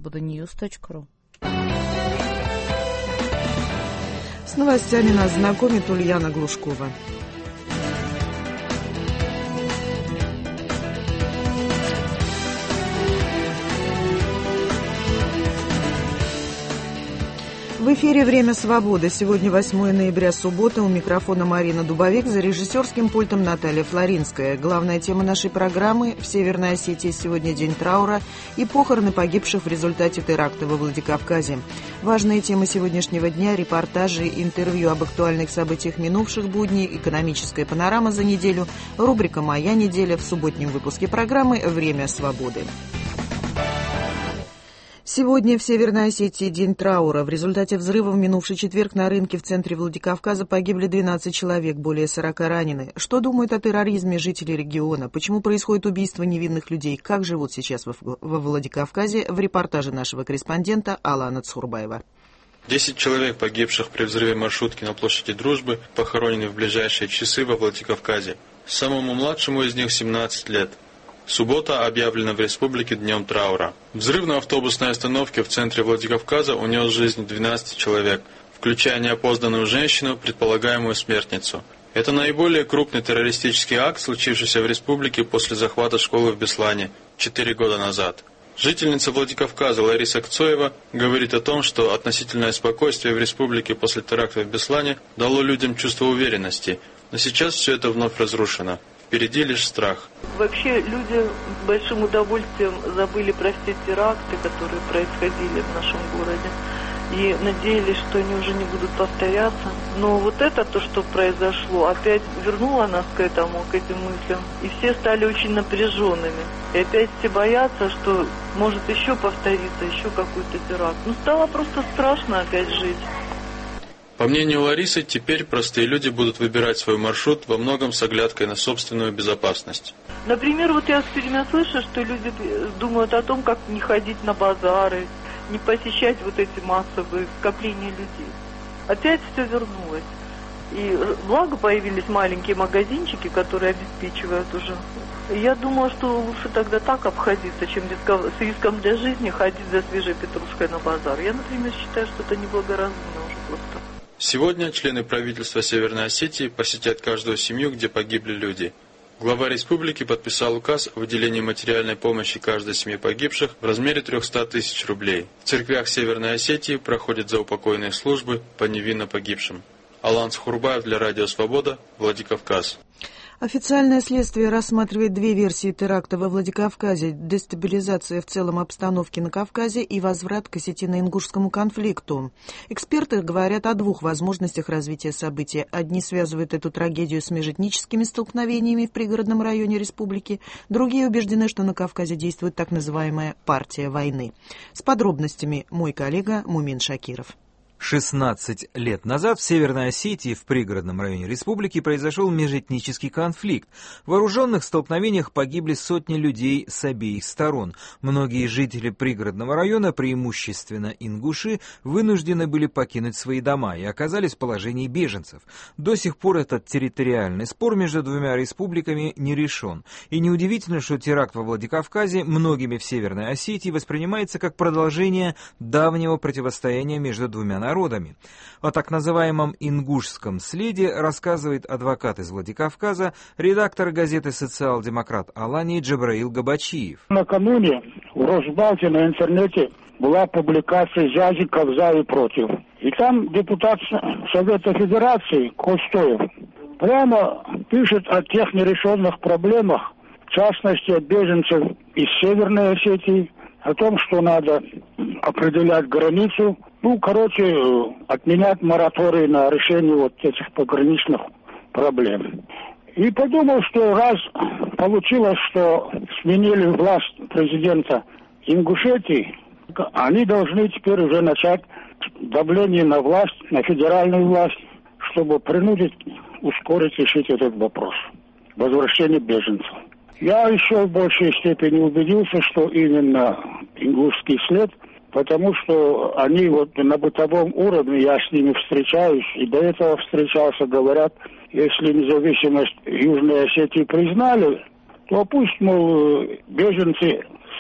свободаnews.ru. С новостями нас знакомит Ульяна Глушкова. В эфире «Время свободы». Сегодня 8 ноября, суббота. У микрофона Марина Дубовик, за режиссерским пультом Наталья Флоринская. Главная тема нашей программы – в Северной Осетии сегодня день траура и похороны погибших в результате теракта во Владикавказе. Важные темы сегодняшнего дня – репортажи, интервью об актуальных событиях минувших будней, экономическая панорама за неделю, рубрика «Моя неделя» в субботнем выпуске программы «Время свободы». Сегодня в Северной Осетии день траура. В результате взрыва в минувший четверг на рынке в центре Владикавказа погибли 12 человек, более 40 ранены. Что думают о терроризме жители региона? Почему происходит убийство невинных людей? Как живут сейчас во Владикавказе? В репортаже нашего корреспондента Алана Цхурбаева. 10 человек, погибших при взрыве маршрутки на площади Дружбы, похоронены в ближайшие часы во Владикавказе. Самому младшему из них 17 лет. Суббота объявлена в республике днем траура. Взрыв на автобусной остановке в центре Владикавказа унес жизнь 12 человек, включая неопознанную женщину, предполагаемую смертницу. Это наиболее крупный террористический акт, случившийся в республике после захвата школы в Беслане 4 года назад. Жительница Владикавказа Лариса Кцоева говорит о том, что относительное спокойствие в республике после теракта в Беслане дало людям чувство уверенности, но сейчас все это вновь разрушено. Впереди лишь страх. Вообще люди с большим удовольствием забыли про все теракты, которые происходили в нашем городе, и надеялись, что они уже не будут повторяться. Но вот это, то, что произошло, опять вернуло нас к этим мыслям. И все стали очень напряженными. И опять все боятся, что может еще повториться, еще какой-то теракт. Стало просто страшно опять жить. По мнению Ларисы, теперь простые люди будут выбирать свой маршрут во многом с оглядкой на собственную безопасность. Например, я все время слышу, что люди думают о том, как не ходить на базары, не посещать эти массовые скопления людей. Опять все вернулось. И благо появились маленькие магазинчики, которые обеспечивают уже. И я думала, что лучше тогда так обходиться, чем с риском для жизни ходить за свежей петрушкой на базар. Я, например, считаю, что это неблагоразумно уже просто. Сегодня члены правительства Северной Осетии посетят каждую семью, где погибли люди. Глава республики подписал указ о выделении материальной помощи каждой семье погибших в размере 300 тысяч рублей. В церквях Северной Осетии проходят заупокойные службы по невинно погибшим. Алан Цхурбаев для Радио Свобода, Владикавказ. Официальное следствие рассматривает две версии теракта во Владикавказе: дестабилизация в целом обстановки на Кавказе и возврат к осетино-ингушскому конфликту. Эксперты говорят о двух возможностях развития событий. Одни связывают эту трагедию с межэтническими столкновениями в пригородном районе республики, другие убеждены, что на Кавказе действует так называемая партия войны. С подробностями мой коллега Мумин Шакиров. 16 лет назад в Северной Осетии, в пригородном районе республики, произошел межэтнический конфликт. В вооруженных столкновениях погибли сотни людей с обеих сторон. Многие жители пригородного района, преимущественно ингуши, вынуждены были покинуть свои дома и оказались в положении беженцев. До сих пор этот территориальный спор между двумя республиками не решен. И неудивительно, что теракт во Владикавказе многими в Северной Осетии воспринимается как продолжение давнего противостояния между двумя народами. О так называемом ингушском следе рассказывает адвокат из Владикавказа, редактор газеты «Социал-демократ Алании» Джабраил Габачиев. Накануне в Росбалте на интернете была публикация «Зязиков за и против». И там депутат Совета Федерации Костоев прямо пишет о тех нерешенных проблемах, в частности, от беженцев из Северной Осетии, о том, что надо определять границу, отменять мораторий на решение этих пограничных проблем. И подумал, что раз получилось, что сменили власть президента Ингушетии, они должны теперь уже начать давление на власть, на федеральную власть, чтобы принудить, ускорить, решить этот вопрос. Возвращение беженцев. Я еще в большей степени убедился, что именно ингушский след, потому что они на бытовом уровне, я с ними встречаюсь, и до этого встречался, говорят, если независимость Южной Осетии признали, то пусть, беженцы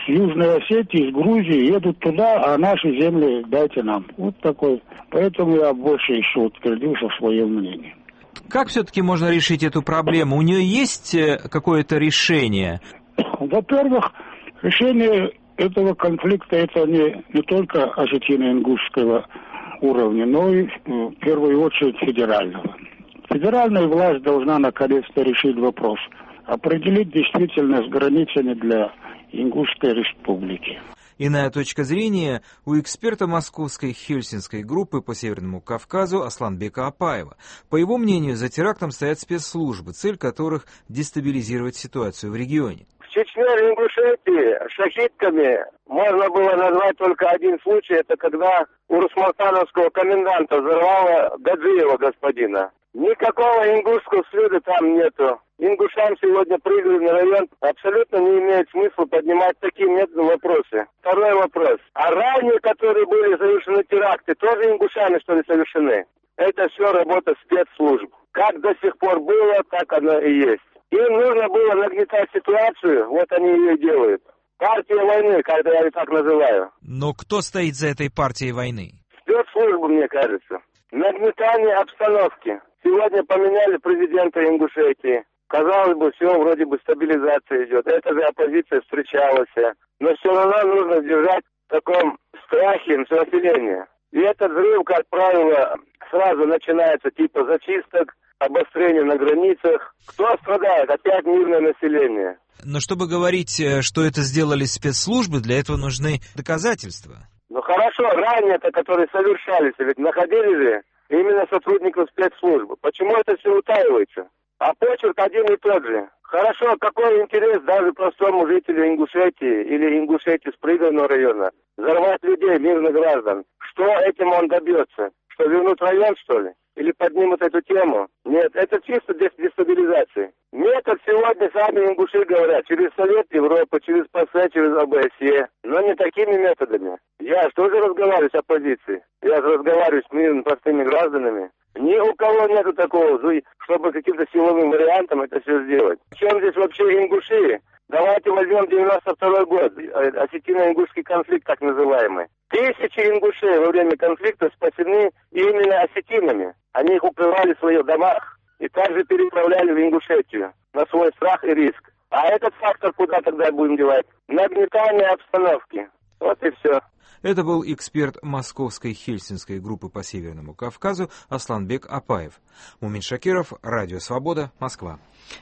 с Южной Осетии, с Грузии едут туда, а наши земли дайте нам. Вот такой. Поэтому я больше еще утвердился в своем мнении. Как все-таки можно решить эту проблему? У нее есть какое-то решение? Во-первых, решение этого конфликта это не только осетино-ингушского уровня, но и в первую очередь федерального. Федеральная власть должна наконец-то решить вопрос, определить действительно с границами для Ингушской республики. Иная точка зрения у эксперта Московской Хельсинской группы по Северному Кавказу Асланбека Апаева. По его мнению, за терактом стоят спецслужбы, цель которых дестабилизировать ситуацию в регионе. В Чечне и Ингушетии шахидками можно было назвать только один случай, это когда урусмартановского коменданта взорвало Гаджиева господина. Никакого ингушского следа там нету. Ингушам сегодня прыгали на район. Абсолютно не имеет смысла поднимать таким методом вопросы. Второй вопрос. А ранее, которые были совершены теракты, тоже ингушами, что ли, совершены? Это все работа спецслужб. Как до сих пор было, так оно и есть. Им нужно было нагнетать ситуацию, вот они ее и делают. Партия войны, как я ее так называю. Но кто стоит за этой партией войны? Спецслужбы, мне кажется. Нагнетание обстановки. Сегодня поменяли президента Ингушетии. Казалось бы, все вроде бы стабилизация идет. Это же оппозиция встречалась. Но все равно нужно держать в таком страхе населения. И этот взрыв, как правило, сразу начинается типа зачисток, обострение на границах. Кто страдает? Опять мирное население. Но чтобы говорить, что это сделали спецслужбы, для этого нужны доказательства. Ну хорошо, ранее-то, которые совершались, ведь находили же именно сотрудников спецслужб. Почему это все утаивается? А почерк один и тот же. Хорошо, какой интерес даже простому жителю Ингушетии или Ингушетии с пригородного района взорвать людей, мирных граждан? Что этим он добьется? Что, вернут район, что ли? Или поднимут эту тему? Нет, это чисто дестабилизация. Метод сегодня сами ингуши говорят, через Совет Европы, через ПАСЕ, через ОБСЕ, но не такими методами. Я же тоже разговариваю с оппозицией, я же разговариваю с мирными простыми гражданами. Ни у кого нету такого, чтобы каким-то силовым вариантом это все сделать. В чем здесь вообще ингуши? Давайте возьмем 92-й год, осетино-ингушский конфликт так называемый. Тысячи ингушей во время конфликта спасены именно осетинами. Они их укрывали в своих домах и также переправляли в Ингушетию на свой страх и риск. А этот фактор куда тогда будем девать? Нагнетание обстановки. Вот и все. Это был эксперт Московской Хельсинской группы по Северному Кавказу Асланбек Апаев. Мумин Шакиров, Радио Свобода, Москва.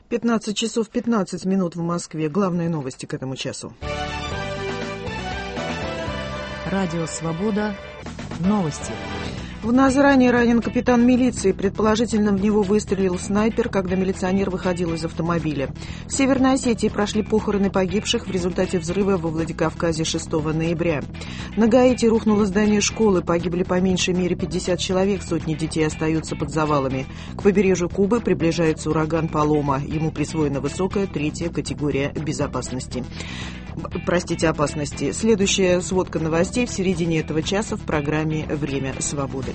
15 часов 15 минут в Москве. Главные новости к этому часу. Радио Свобода. Новости. В Назране ранен капитан милиции. Предположительно, в него выстрелил снайпер, когда милиционер выходил из автомобиля. В Северной Осетии прошли похороны погибших в результате взрыва во Владикавказе 6 ноября. На Гаити рухнуло здание школы. Погибли по меньшей мере 50 человек. Сотни детей остаются под завалами. К побережью Кубы приближается ураган Палома. Ему присвоена высокая 3-я категория опасности. Следующая сводка новостей в середине этого часа в программе «Время свободы».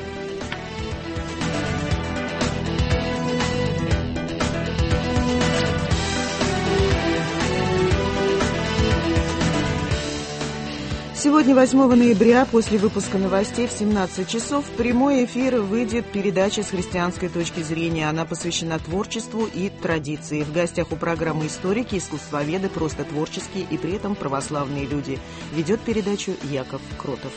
Сегодня, 8 ноября, после выпуска новостей в 17 часов, в прямой эфир выйдет передача с христианской точки зрения. Она посвящена творчеству и традиции. В гостях у программы историки, искусствоведы, просто творческие и при этом православные люди. Ведет передачу Яков Кротов.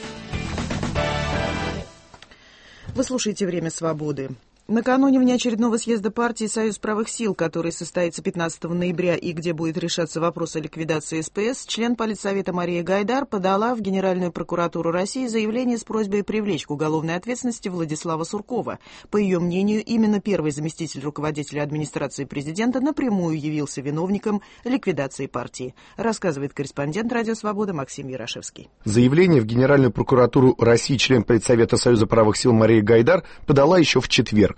Вы слушаете «Время свободы». Накануне внеочередного съезда партии «Союз правых сил», который состоится 15 ноября и где будет решаться вопрос о ликвидации СПС, член Политсовета Мария Гайдар подала в Генеральную прокуратуру России заявление с просьбой привлечь к уголовной ответственности Владислава Суркова. По ее мнению, именно первый заместитель руководителя администрации президента напрямую явился виновником ликвидации партии, рассказывает корреспондент «Радио Свобода» Максим Ярашевский. Заявление в Генеральную прокуратуру России член Политсовета Союза правых сил Мария Гайдар подала еще в четверг.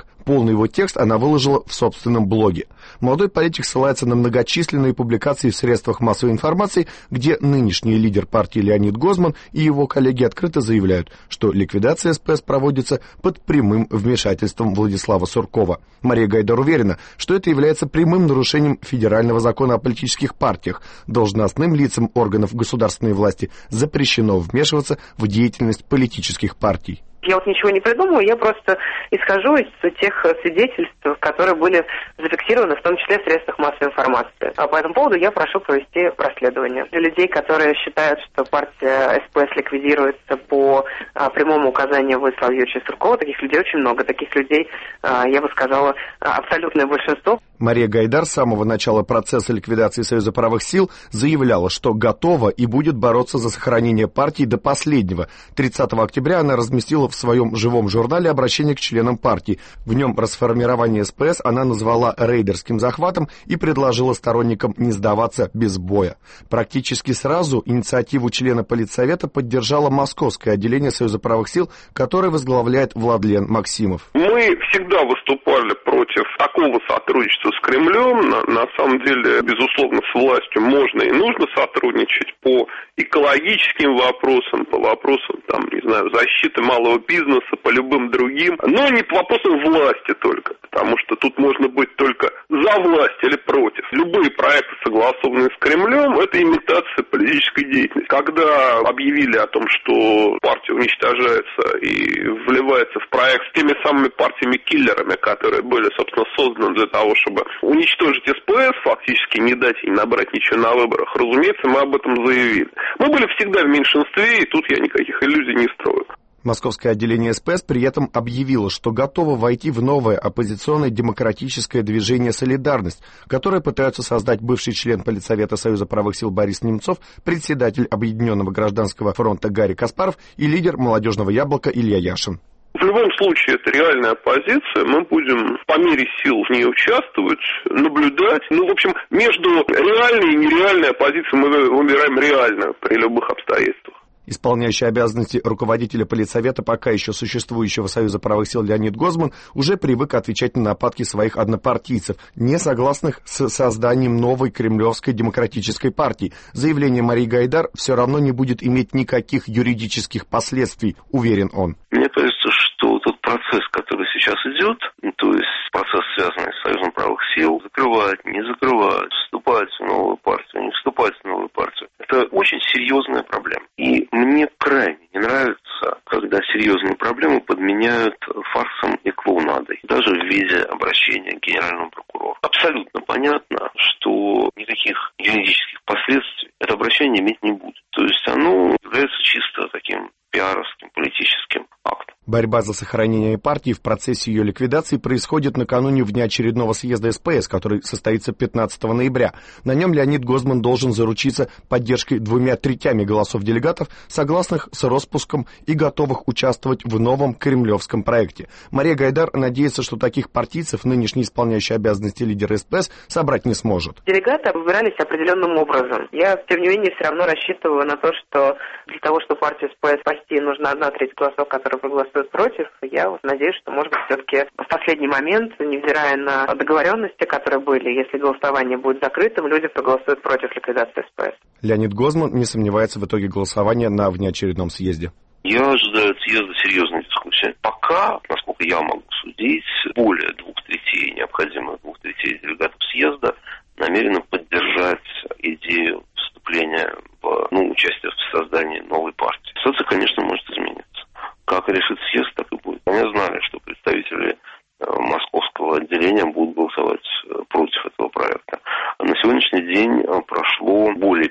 так. Полный его текст она выложила в собственном блоге. Молодой политик ссылается на многочисленные публикации в средствах массовой информации, где нынешний лидер партии Леонид Гозман и его коллеги открыто заявляют, что ликвидация СПС проводится под прямым вмешательством Владислава Суркова. Мария Гайдар уверена, что это является прямым нарушением федерального закона о политических партиях. Должностным лицам органов государственной власти запрещено вмешиваться в деятельность политических партий. Я вот ничего не придумываю, я просто исхожу из тех свидетельств, которые были зафиксированы, в том числе в средствах массовой информации. А по этому поводу я прошу провести расследование. Для людей, которые считают, что партия СПС ликвидируется по прямому указанию Владислава Юрьевича Суркова, таких людей очень много. Таких людей, я бы сказала, абсолютное большинство. Мария Гайдар с самого начала процесса ликвидации Союза правых сил заявляла, что готова и будет бороться за сохранение партии до последнего. 30 октября она разместила в своем живом журнале обращение к членам партии. В нем расформирование СПС она назвала рейдерским захватом и предложила сторонникам не сдаваться без боя. Практически сразу инициативу члена Политсовета поддержало московское отделение Союза правых сил, которое возглавляет Владлен Максимов. Мы всегда выступали против такого сотрудничества с Кремлем. На самом деле, безусловно, с властью можно и нужно сотрудничать по экологическим вопросам, по вопросам, защиты малого бизнеса, по любым другим, но не по вопросам власти только, потому что тут можно быть только за власть или против. Любые проекты, согласованные с Кремлем, это имитация политической деятельности. Когда объявили о том, что партия уничтожается и вливается в проект с теми самыми партиями-киллерами, которые были, собственно, созданы для того, чтобы уничтожить СПС, фактически не дать ей набрать ничего на выборах, разумеется, мы об этом заявили. Мы были всегда в меньшинстве, и тут я никаких иллюзий не строю. Московское отделение СПС при этом объявило, что готово войти в новое оппозиционное демократическое движение «Солидарность», которое пытаются создать бывший член Политсовета Союза правых сил Борис Немцов, председатель Объединенного гражданского фронта Гарри Каспаров и лидер «Молодежного яблока» Илья Яшин. В любом случае, это реальная оппозиция, мы будем по мере сил в ней участвовать, наблюдать. В общем, между реальной и нереальной оппозицией мы выбираем реальную при любых обстоятельствах. Исполняющий обязанности руководителя Политсовета пока еще существующего Союза правых сил Леонид Гозман уже привык отвечать на нападки своих однопартийцев, не согласных с созданием новой кремлевской демократической партии. Заявление Марии Гайдар все равно не будет иметь никаких юридических последствий, уверен он. Мне кажется, что тот процесс, который сейчас идет, то есть процесс, связанный с Союзом правых сил, закрывать, не закрывать, вступать в новую партию, не вступать в новую партию, это очень серьезная проблема. И мне крайне не нравится, когда серьезные проблемы подменяют фарсом и клоунадой, даже в виде обращения к генеральному прокурору. Абсолютно понятно, что никаких юридических последствий это обращение иметь не будет. То есть оно является чисто таким пиаровским, политическим актом. Борьба за сохранение партии в процессе ее ликвидации происходит накануне внеочередного съезда СПС, который состоится 15 ноября. На нем Леонид Гозман должен заручиться поддержкой 2/3 голосов делегатов, согласных с распуском и готовых участвовать в новом кремлевском проекте. Мария Гайдар надеется, что таких партийцев нынешний исполняющий обязанности лидер СПС собрать не сможет. Делегаты выбирались определенным образом. Я, тем не менее, все равно рассчитываю на то, что для того, чтобы партию СПС спасти, нужна 1/3 голосов, которые проголосуют против. Я надеюсь, что, может быть, все-таки в последний момент, невзирая на договоренности, которые были, если голосование будет закрытым, люди проголосуют против ликвидации СПС. Леонид Гозман не сомневается в итоге голосования на внеочередном съезде. Я ожидаю от съезда серьезной дискуссии. Пока, насколько я могу судить, более 2/3 необходимых 2/3 делегатов съезда намерены поддержать идею вступления в участие в создании новой партии. Ситуация, конечно, может измениться. Как решит съезд, так и будет. Они знали, что представители московского отделения будут голосовать против этого проекта. На сегодняшний день прошло более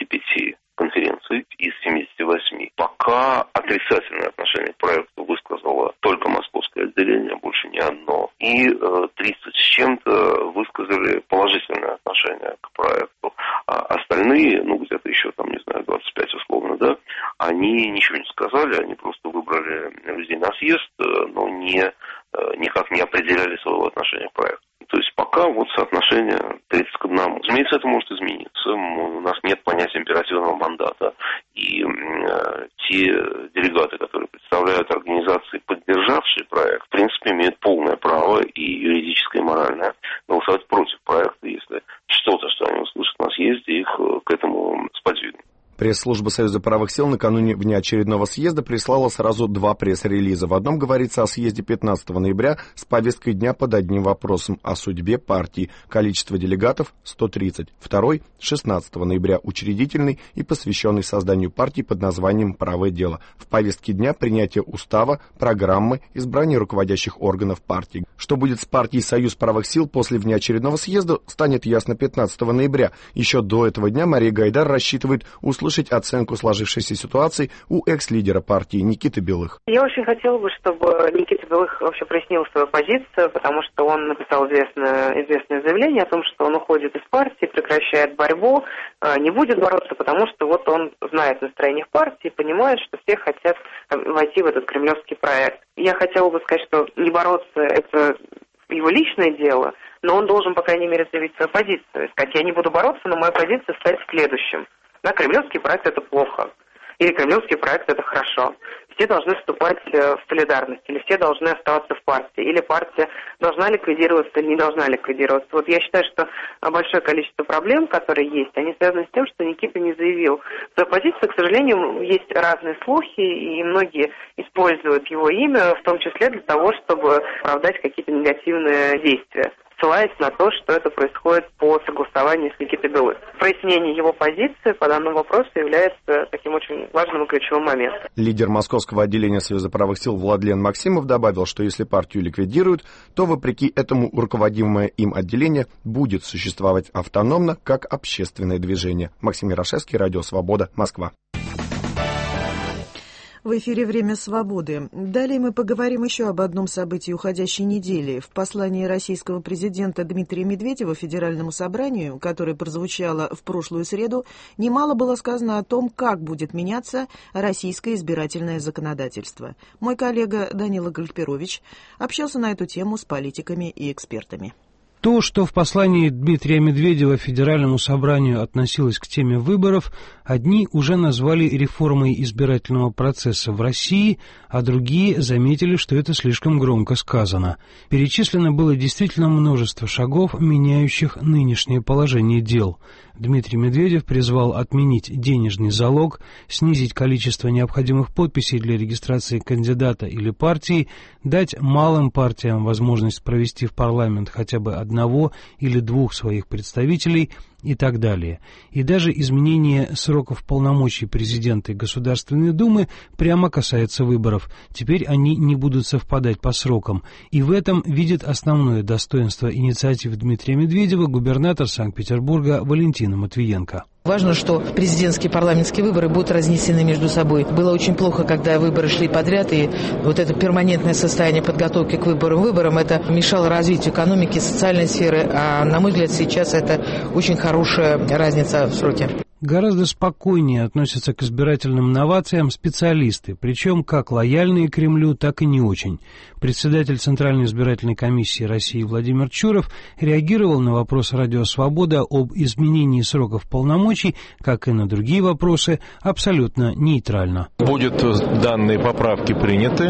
55 конференций из 78. Пока отрицательное отношение к проекту высказало только московское отделение, больше ни одно. И 30 с чем-то высказали положительное отношение к проекту. А остальные, где-то еще 25 условно, они ничего не сказали, они просто выбрали людей на съезд, но никак не определяли своего отношения к проекту. То есть пока соотношение 30:1. Разумеется, это может измениться. У нас нет понятия императивного мандата. И те делегаты, которые представляют организации, поддержали поддержавшие проект, в принципе, имеют полное право и юридическое, и моральное голосовать против проекта, если что-то, что они услышат на съезде, их к этому сподвигнет. Пресс-служба Союза правых сил накануне внеочередного съезда прислала сразу 2 пресс-релиза. В одном говорится о съезде 15 ноября с повесткой дня под одним вопросом о судьбе партии. Количество делегатов – 130. Второй – 16 ноября учредительный и посвященный созданию партии под названием «Правое дело». В повестке дня принятие устава, программы, избрание руководящих органов партии. Что будет с партией Союз правых сил после внеочередного съезда, станет ясно 15 ноября. Еще до этого дня Мария Гайдар рассчитывает услышать оценку сложившейся ситуации у экс-лидера партии Никиты Белых. Я очень хотела бы, чтобы Никита Белых вообще прояснил свою позицию, потому что он написал известное заявление о том, что он уходит из партии, прекращает борьбу, не будет бороться, потому что вот он знает настроение в партии, понимает, что все хотят войти в этот кремлевский проект. Я хотела бы сказать, что не бороться – это его личное дело, но он должен, по крайней мере, заявить свою позицию. Сказать, я не буду бороться, но моя позиция стать следующим. Да, кремлевский проект – это плохо, или кремлевский проект – это хорошо. Все должны вступать в солидарность, или все должны оставаться в партии, или партия должна ликвидироваться или не должна ликвидироваться. Вот я считаю, что большое количество проблем, которые есть, они связаны с тем, что Никита не заявил свою позицию. К сожалению, есть разные слухи, и многие используют его имя, в том числе для того, чтобы оправдать какие-то негативные действия, ссылаясь на то, что это происходит по согласованию с Никитой Белых. Прояснение его позиции по данному вопросу является таким очень важным и ключевым моментом. Лидер московского отделения Союза правых сил Владлен Максимов добавил, что если партию ликвидируют, то, вопреки этому, руководимое им отделение будет существовать автономно, как общественное движение. Максим Ярошевский, Радио Свобода, Москва. В эфире «Время свободы». Далее мы поговорим еще об одном событии уходящей недели. В послании российского президента Дмитрия Медведева Федеральному собранию, которое прозвучало в прошлую среду, немало было сказано о том, как будет меняться российское избирательное законодательство. Мой коллега Данила Гальперович общался на эту тему с политиками и экспертами. То, что в послании Дмитрия Медведева Федеральному собранию относилось к теме выборов, одни уже назвали реформой избирательного процесса в России, а другие заметили, что это слишком громко сказано. Перечислено было действительно множество шагов, меняющих нынешнее положение дел. Дмитрий Медведев призвал отменить денежный залог, снизить количество необходимых подписей для регистрации кандидата или партии, дать малым партиям возможность провести в парламент хотя бы одного или двух своих представителей и так далее. И даже изменение сроков полномочий президента и Государственной Думы прямо касается выборов. Теперь они не будут совпадать по срокам. И в этом видит основное достоинство инициатив Дмитрия Медведева губернатор Санкт-Петербурга Валентина Матвиенко. Важно, что президентские и парламентские выборы будут разнесены между собой. Было очень плохо, когда выборы шли подряд, и вот это перманентное состояние подготовки к выборам, это мешало развитию экономики, социальной сферы, а на мой взгляд сейчас это очень хорошая разница в сроке. Гораздо спокойнее относятся к избирательным новациям специалисты, причем как лояльные Кремлю, так и не очень. Председатель Центральной избирательной комиссии России Владимир Чуров реагировал на вопрос «Радио Свобода» об изменении сроков полномочий, как и на другие вопросы, абсолютно нейтрально. Будут данные поправки приняты,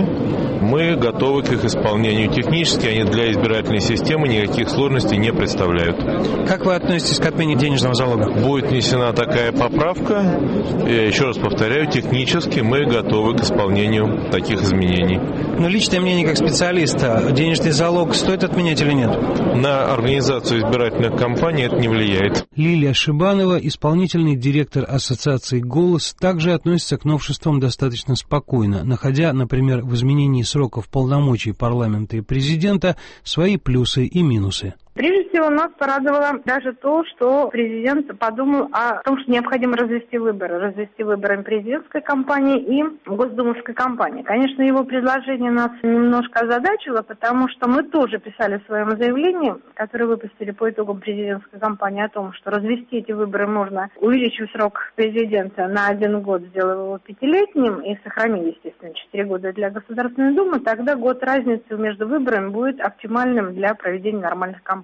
мы готовы к их исполнению. Технически они для избирательной системы никаких сложностей не представляют. Как вы относитесь к отмене денежного залога? Будет внесена такая поправка. Я еще раз повторяю, технически мы готовы к исполнению таких изменений. Но личное мнение как специалиста, денежный залог стоит отменять или нет? На организацию избирательных кампаний это не влияет. Лилия Шибанова, исполнительный директор ассоциации «Голос», также относится к новшествам достаточно спокойно, находя, например, в изменении сроков полномочий парламента и президента свои плюсы и минусы. Прежде всего, нас порадовало даже то, что президент подумал о том, что необходимо развести выборы президентской кампании и госдумовской кампании. Конечно, его предложение нас немножко озадачило, потому что мы тоже писали в своем заявлении, которое выпустили по итогам президентской кампании, о том, что развести эти выборы можно, увеличив срок президента на 1 год, сделав его 5-летним и сохранив, естественно, 4 года для Государственной Думы, тогда год разницы между выборами будет оптимальным для проведения нормальных кампаний.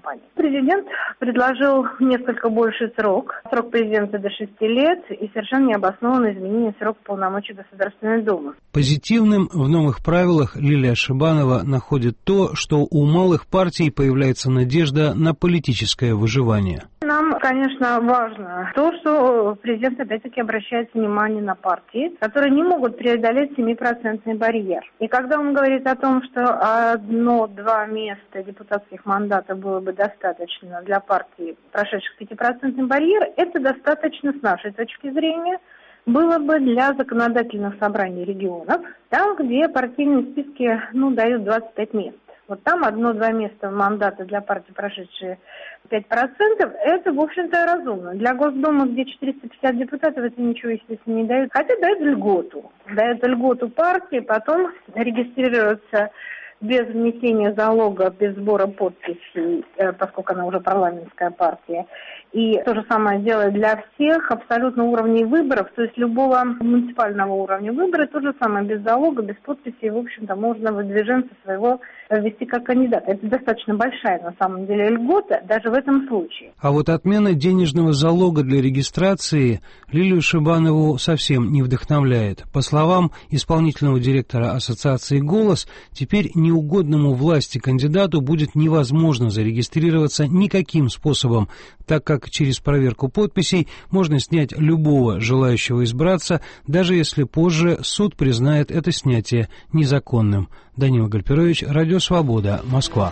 компаний. Президент предложил несколько больший срок. Срок президента до 6 лет и совершенно необоснованное изменение срока полномочий Государственной Думы. Позитивным в новых правилах Лилия Шибанова находит то, что у малых партий появляется надежда на политическое выживание. Нам, конечно, важно то, что президент опять-таки обращает внимание на партии, которые не могут преодолеть 7% барьер. И когда он говорит о том, что 1-2 места депутатских мандатов было бы достаточно для партий, прошедших 5% барьер, это достаточно, с нашей точки зрения, было бы для законодательных собраний регионов, там, где партийные списки дают 25 мест. Вот там 1-2 места мандата для партии, прошедшие 5%, это, в общем-то, разумно. Для Госдумы, где 450 депутатов, это ничего, естественно, не дает. Хотя дает льготу. Дает льготу партии, потом регистрируется без внесения залога, без сбора подписей, поскольку она уже парламентская партия. И то же самое делает для всех абсолютно уровней выборов, то есть любого муниципального уровня выбора, то же самое, без залога, без подписей, в общем-то, можно выдвиженца своего ввести как кандидата. Это достаточно большая, на самом деле, льгота, даже в этом случае. А вот отмена денежного залога для регистрации Лилию Шибанову совсем не вдохновляет. По словам исполнительного директора ассоциации «Голос», теперь неугодному власти кандидату будет невозможно зарегистрироваться никаким способом, так как через проверку подписей можно снять любого желающего избраться, даже если позже суд признает это снятие незаконным. Данила Гальперович, Радио Свобода, Москва.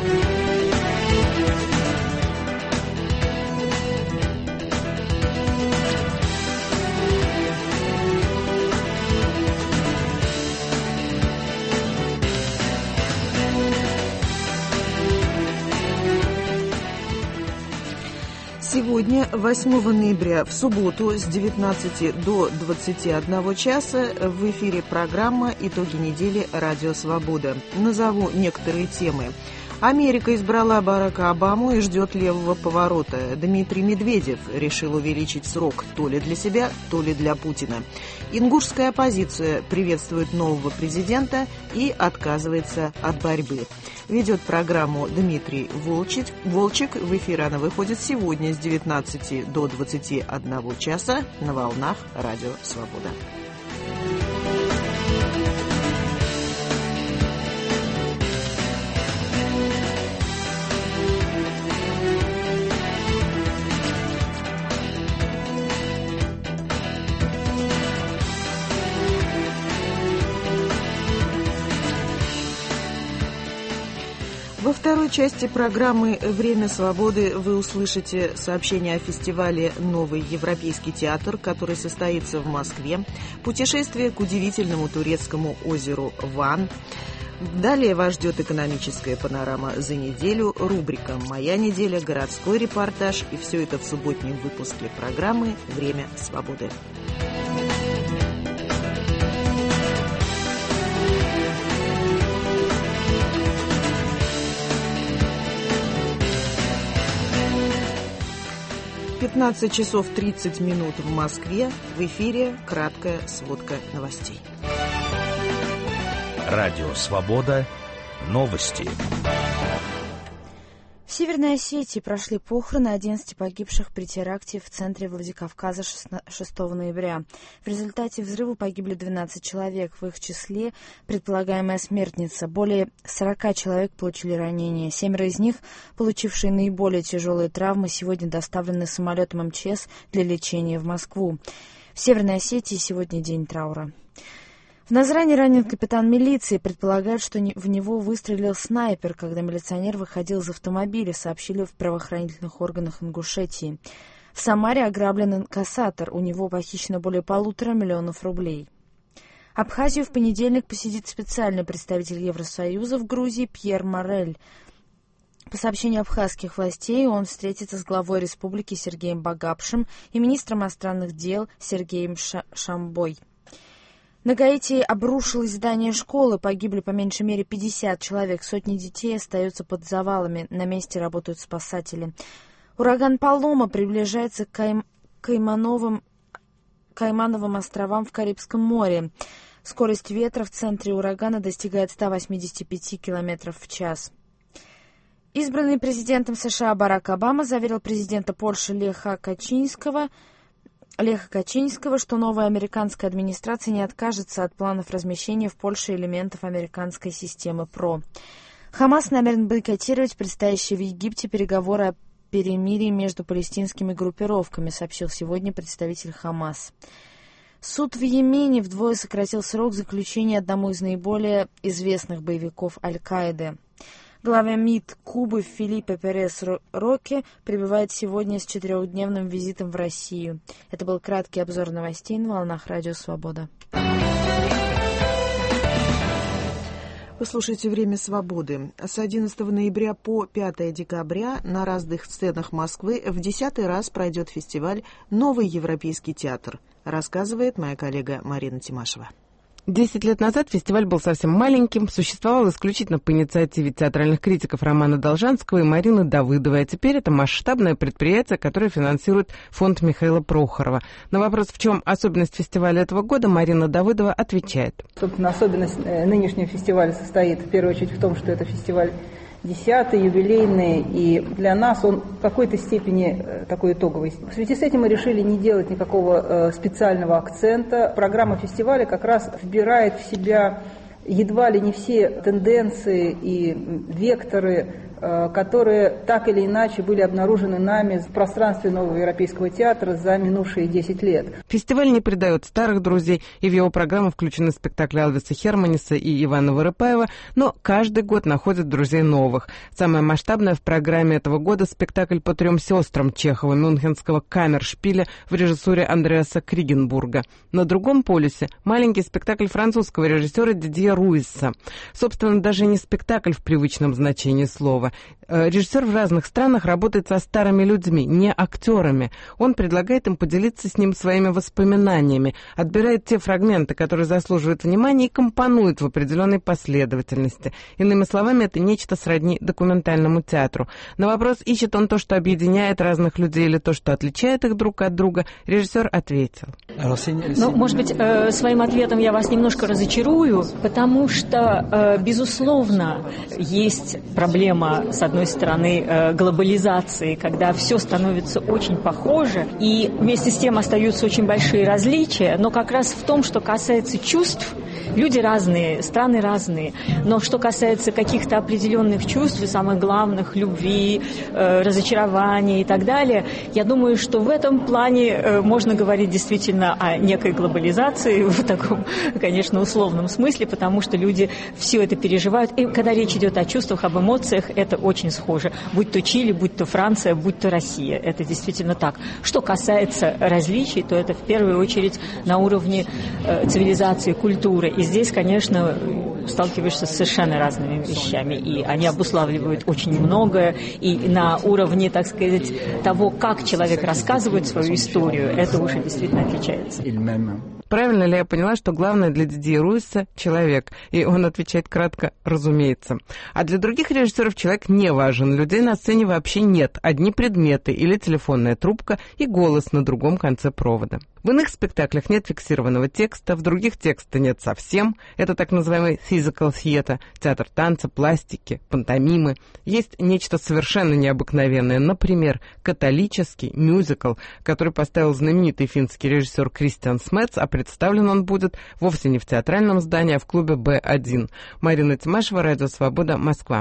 Сегодня, 8 ноября, в субботу с 19 до 21 часа в эфире программа «Итоги недели. Радио Свобода». Назову некоторые темы. Америка избрала Барака Обаму и ждет левого поворота. Дмитрий Медведев решил увеличить срок то ли для себя, то ли для Путина. Ингушская оппозиция приветствует нового президента и отказывается от борьбы. Ведет программу Дмитрий Волчек. В эфир она выходит сегодня с 19 до 21 часа на волнах Радио Свобода. Во второй части программы «Время свободы» вы услышите сообщение о фестивале «Новый европейский театр», который состоится в Москве, путешествие к удивительному турецкому озеру Ван. Далее вас ждет экономическая панорама за неделю, рубрика «Моя неделя», городской репортаж, и все это в субботнем выпуске программы «Время свободы». В 15 часов 30 минут в Москве. В эфире краткая сводка новостей. Радио «Свобода». Новости. В Северной Осетии прошли похороны 11 погибших при теракте в центре Владикавказа 6 ноября. В результате взрыва погибли 12 человек, в их числе предполагаемая смертница. Более 40 человек получили ранения. 7 из них, получившие наиболее тяжелые травмы, сегодня доставлены самолетом МЧС для лечения в Москву. В Северной Осетии сегодня день траура. В Назране ранен капитан милиции. Предполагают, что в него выстрелил снайпер, когда милиционер выходил из автомобиля, сообщили в правоохранительных органах Ингушетии. В Самаре ограблен инкассатор. У него похищено более 1,5 миллиона рублей. Абхазию в понедельник посетит специальный представитель Евросоюза в Грузии Пьер Морель. По сообщению абхазских властей, он встретится с главой республики Сергеем Багапшем и министром иностранных дел Сергеем Шамбой. На Гаити обрушилось здание школы, погибли по меньшей мере 50 человек, сотни детей остаются под завалами, на месте работают спасатели. Ураган Палома приближается к Каймановым островам в Карибском море. Скорость ветра в центре урагана достигает 185 км в час. Избранный президентом США Барак Обама заверил президента Польши Леха Качинского, что новая американская администрация не откажется от планов размещения в Польше элементов американской системы ПРО. Хамас намерен бойкотировать предстоящие в Египте переговоры о перемирии между палестинскими группировками, сообщил сегодня представитель Хамас. Суд в Йемене вдвое сократил срок заключения одному из наиболее известных боевиков Аль-Каиды. Глава МИД Кубы Филиппе Перес Роке прибывает сегодня с 4-дневным визитом в Россию. Это был краткий обзор новостей на волнах Радио Свобода. Вы слушаете «Время свободы». С 11 ноября по 5 декабря на разных сценах Москвы в 10-й раз пройдет фестиваль «Новый европейский театр», рассказывает моя коллега Марина Тимашева. 10 лет назад фестиваль был совсем маленьким, существовал исключительно по инициативе театральных критиков Романа Должанского и Марины Давыдовой, а теперь это масштабное предприятие, которое финансирует фонд Михаила Прохорова. На вопрос, в чем особенность фестиваля этого года, Марина Давыдова отвечает. Собственно, особенность нынешнего фестиваля состоит в первую очередь в том, что это фестиваль 10-й, юбилейный, и для нас он в какой-то степени такой итоговый. В связи с этим мы решили не делать никакого специального акцента. Программа фестиваля как раз вбирает в себя едва ли не все тенденции и векторы, которые так или иначе были обнаружены нами в пространстве Нового европейского театра за минувшие 10 лет. Фестиваль не предает старых друзей, и в его программу включены спектакли Алвиса Херманиса и Ивана Воропаева, но каждый год находят друзей новых. Самое масштабное в программе этого года спектакль по 3 сестрам Чехова мюнхенского камершпиля в режиссуре Андреаса Кригенбурга. На другом полюсе маленький спектакль французского режиссера Дидье Руисса. Собственно, даже не спектакль в привычном значении слова. Режиссер в разных странах работает со старыми людьми, не актерами. Он предлагает им поделиться с ним своими воспоминаниями, отбирает те фрагменты, которые заслуживают внимания, и компонует в определенной последовательности. Иными словами, это нечто сродни документальному театру. На вопрос, ищет он то, что объединяет разных людей, или то, что отличает их друг от друга, режиссер ответил. Может быть, своим ответом я вас немножко разочарую, потому что, безусловно, есть проблема, с одной стороны, глобализации, когда все становится очень похоже, и вместе с тем остаются очень большие различия, но как раз в том, что касается чувств, люди разные, страны разные, но что касается каких-то определенных чувств, и самых главных, любви, разочарования и так далее, я думаю, что в этом плане можно говорить действительно о некой глобализации, в таком, конечно, условном смысле, потому что люди все это переживают, и когда речь идет о чувствах, об эмоциях, это очень схоже. Будь то Чили, будь то Франция, будь то Россия. Это действительно так. Что касается различий, то это в первую очередь на уровне цивилизации, культуры. И здесь, конечно, сталкиваешься с совершенно разными вещами. И они обуславливают очень многое. И на уровне, так сказать, того, как человек рассказывает свою историю, это уже действительно отличается. Правильно ли я поняла, что главное для Дидье Руисса — человек? И он отвечает кратко: разумеется. А для других режиссеров человек не важен. Людей на сцене вообще нет. Одни предметы или телефонная трубка и голос на другом конце провода. В иных спектаклях нет фиксированного текста, в других текста нет совсем. Это так называемый physical theater, театр танца, пластики, пантомимы. Есть нечто совершенно необыкновенное. Например, католический мюзикл, который поставил знаменитый финский режиссер Кристиан Смец, а представлен он будет вовсе не в театральном здании, а в клубе Б1. Марина Тимашева, Радио Свобода, Москва.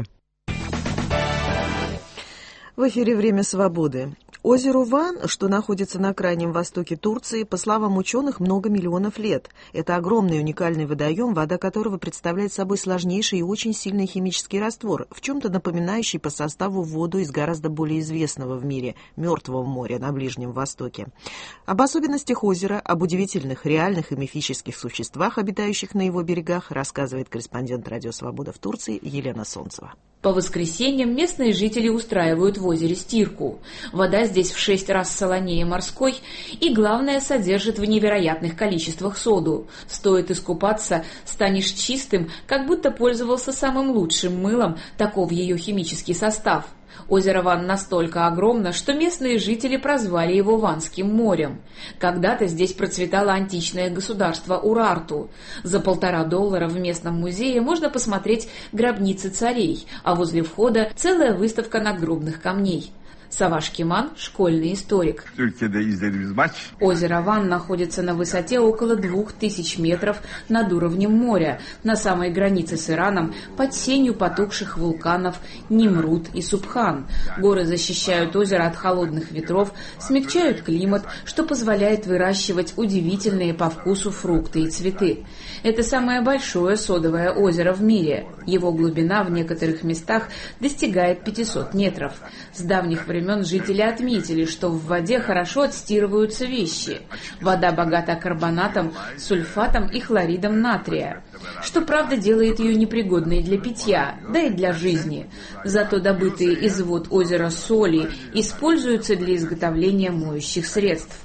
В эфире «Время свободы». Озеру Ван, что находится на крайнем востоке Турции, по словам ученых, много миллионов лет. Это огромный уникальный водоем, вода которого представляет собой сложнейший и очень сильный химический раствор, в чем-то напоминающий по составу воду из гораздо более известного в мире Мертвого моря на Ближнем Востоке. Об особенностях озера, об удивительных реальных и мифических существах, обитающих на его берегах, рассказывает корреспондент «Радио Свобода» в Турции Елена Солнцева. По воскресеньям местные жители устраивают в озере стирку. Вода здесь в 6 раз солонее морской и, главное, содержит в невероятных количествах соду. Стоит искупаться, станешь чистым, как будто пользовался самым лучшим мылом, таков ее химический состав. Озеро Ван настолько огромно, что местные жители прозвали его Ванским морем. Когда-то здесь процветало античное государство Урарту. За $1,5 в местном музее можно посмотреть гробницы царей, а возле входа целая выставка надгробных камней. Саваш Кеман, школьный историк. Озеро Ван находится на высоте около 2000 метров над уровнем моря, на самой границе с Ираном, под сенью потухших вулканов Нимрут и Субхан. Горы защищают озеро от холодных ветров, смягчают климат, что позволяет выращивать удивительные по вкусу фрукты и цветы. Это самое большое содовое озеро в мире. Его глубина в некоторых местах достигает 500 метров. С давних времен жители отметили, что в воде хорошо отстирываются вещи. Вода богата карбонатом, сульфатом и хлоридом натрия, что, правда, делает ее непригодной для питья, да и для жизни. Зато добытые из вод озера соли используются для изготовления моющих средств.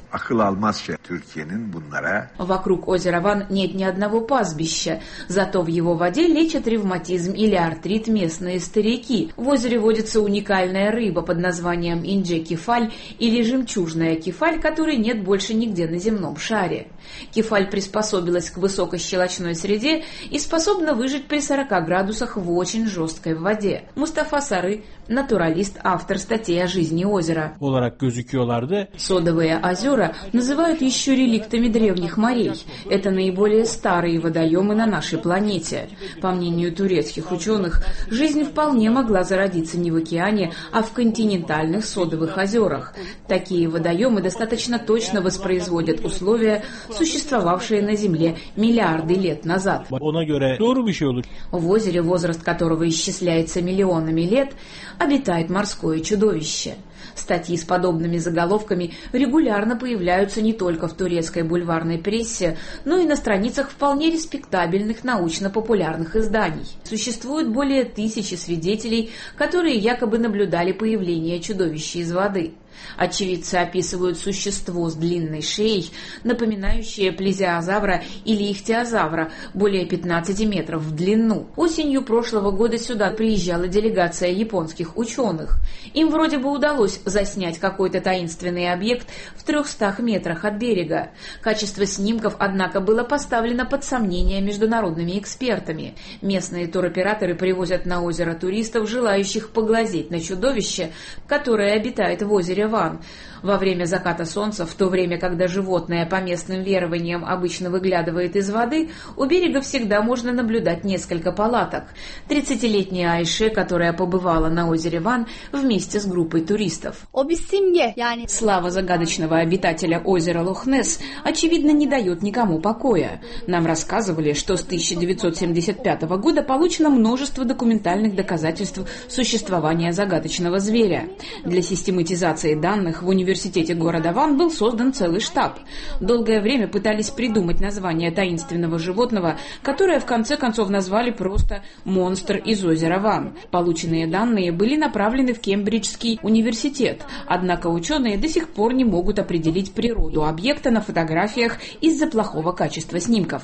Вокруг озера Ван нет ни одного пастбища, зато в его воде лечат ревматизм или артрит местные старики. В озере водится уникальная рыба под названием инже-кефаль или жемчужная кефаль, которой нет больше нигде на земном шаре. Кефаль приспособилась к высокощелочной среде и способна выжить при 40 градусах в очень жесткой воде. Мустафа Сары, натуралист, автор статей о жизни озера. Содовые озера называют еще реликтами древних морей. Это наиболее старые водоемы на нашей планете. По мнению турецких ученых, жизнь вполне могла зародиться не в океане, а в континентальных содовых озерах. Такие водоемы достаточно точно воспроизводят условия, существовавшие на Земле миллиарды лет назад. В озере, возраст которого исчисляется миллионами лет, обитает морское чудовище. Статьи с подобными заголовками регулярно появляются не только в турецкой бульварной прессе, но и на страницах вполне респектабельных научно-популярных изданий. Существует более 1000 свидетелей, которые якобы наблюдали появление чудовища из воды. Очевидцы описывают существо с длинной шеей, напоминающее плезиозавра или ихтиозавра, более 15 метров в длину. Осенью прошлого года сюда приезжала делегация японских ученых. Им вроде бы удалось заснять какой-то таинственный объект в 300 метрах от берега. Качество снимков, однако, было поставлено под сомнение международными экспертами. Местные туроператоры привозят на озеро туристов, желающих поглазеть на чудовище, которое обитает в озере Ван. Во время заката солнца, в то время, когда животное по местным верованиям обычно выглядывает из воды, у берега всегда можно наблюдать несколько палаток. 30-летняя Айше, которая побывала на озере Ван вместе с группой туристов. Слава загадочного обитателя озера Лох-Несс, очевидно, не дает никому покоя. Нам рассказывали, что с 1975 года получено множество документальных доказательств существования загадочного зверя. Для систематизации данных в университете города Ван был создан целый штаб. Долгое время пытались придумать название таинственного животного, которое в конце концов назвали просто «монстр из озера Ван». Полученные данные были направлены в Кембриджский университет, однако ученые до сих пор не могут определить природу объекта на фотографиях из-за плохого качества снимков.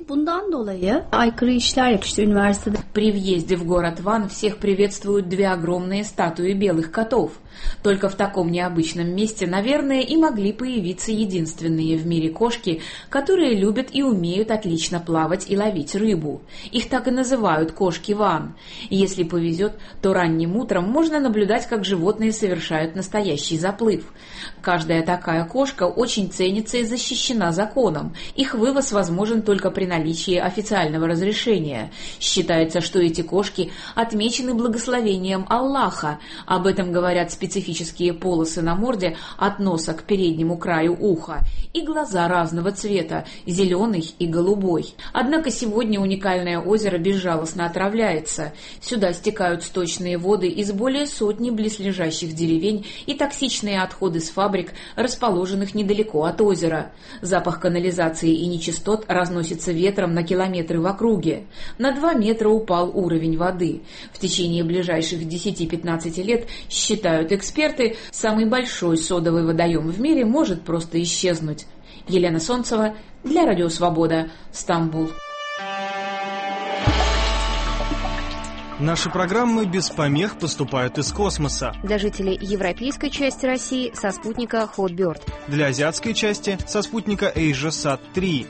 При въезде в город Ван всех приветствуют 2 огромные статуи белых котов. Только в таком необычном месте, наверное, и могли появиться единственные в мире кошки, которые любят и умеют отлично плавать и ловить рыбу. Их так и называют кошки Ван. Если повезет, то ранним утром можно наблюдать, как животные совершают настоящий заплыв. Каждая такая кошка очень ценится и защищена законом. Их вывоз возможен только при наличии официального разрешения. Считается, что эти кошки отмечены благословением Аллаха. Об этом говорят специфические полосы на морде от носа к переднему краю уха и глаза разного цвета – зеленый и голубой. Однако сегодня уникальное озеро безжалостно отравляется. Сюда стекают сточные воды из более сотни близлежащих деревень и токсичные отходы с фабрик, расположенных недалеко от озера. Запах канализации и нечистот разносится ветром на километры в округе. На 2 метра упал уровень воды. В течение ближайших 10-15 лет, считают эксперты, самый большой содовый водоем в мире может просто исчезнуть. Елена Солнцева для Радио Свобода, Стамбул. Наши программы без помех поступают из космоса. Для жителей европейской части России со спутника Hotbird. Для азиатской части со спутника AsiaSat-3.